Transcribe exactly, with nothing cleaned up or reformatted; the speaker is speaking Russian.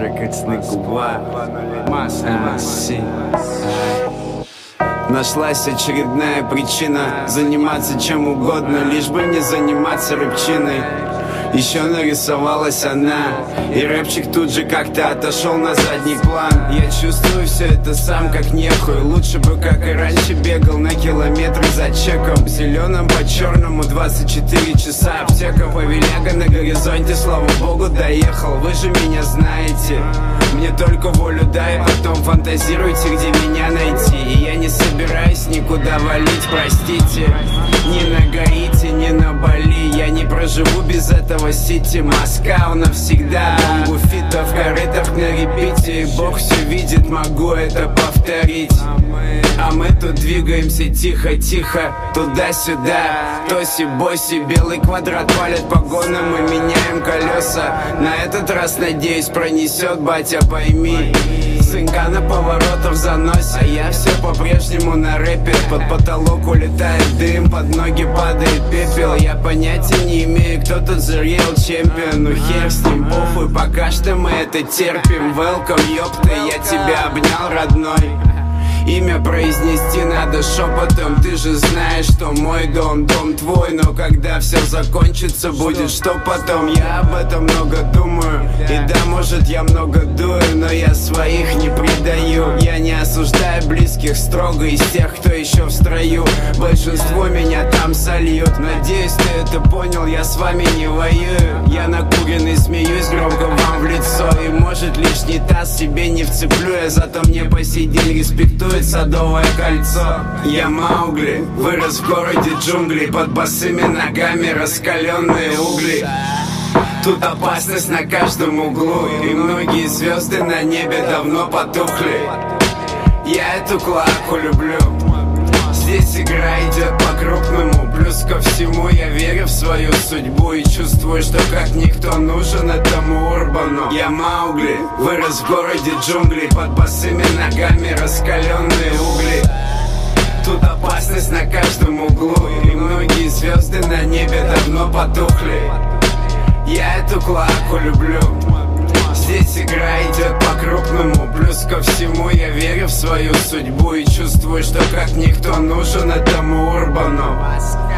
Records на губах. Нашлась очередная причина заниматься чем угодно, лишь бы не заниматься рэпчиной. Еще нарисовалась она, и рэпчик тут же как-то отошел на задний план. Я чувствую все это сам как нехуй. Лучше бы, как и раньше, бегал на километры за чеком. Зеленым по черному двадцать четыре часа. Аптека Павеляга на горизонте, слава богу, доехал. Вы же меня знаете. Мне только волю дай, потом фантазируйте, где меня найти. И я не собираюсь никуда валить, простите. Ни на Гаити, ни на Бали я не проживу без этого сити. Москва навсегда, бомбу фитов, корытах на репите. И Бог все видит, могу это повторить. А мы тут двигаемся тихо-тихо, туда-сюда. Тоси-боси, белый квадрат палят погоны, мы меняем колеса. На этот раз, надеюсь, пронесет, батя, пойми. Сынка на поворотах занося, а я все по-прежнему на рэпе. Под потолок улетает дым, под ноги падает пепел. Я понятия не имею, кто тут the real чемпион. Ну хер с ним, похуй, пока что мы это терпим. Welcome, ёпта, я тебя обнял, родной. Имя произнести надо шепотом. Ты же знаешь, что мой дом, дом твой. Но когда все закончится, будет что потом? Я об этом много думаю. И да, может, я много дую, но я своих не предаю. Я не осуждаю близких строго из тех, кто еще в строю. Большинство меня там сольют. Надеюсь, ты это понял, я с вами не воюю. Я накуренный, смеюсь громко вам в лицо. И может лишний таз себе не вцеплю я, зато мне по сей день респектую Садовое кольцо. Я Маугли, вырос в городе джунглей. Под босыми ногами раскаленные угли. Тут опасность на каждом углу. И многие звезды на небе давно потухли. Я эту клаку люблю. Здесь игра идет по-крупному. Плюс ко всему я верю в свою судьбу. И чувствую, что как никто нужен этому урбану. Я Маугли, вырос в городе джунглей. Под босыми ногами раскаленные угли. Тут опасность на каждом углу. И многие звезды на небе давно потухли. Я эту клаку люблю. Здесь игра идет по-крупному. Плюс ко всему я верю в свою судьбу. И чувствую, что как никто нужен этому урбану.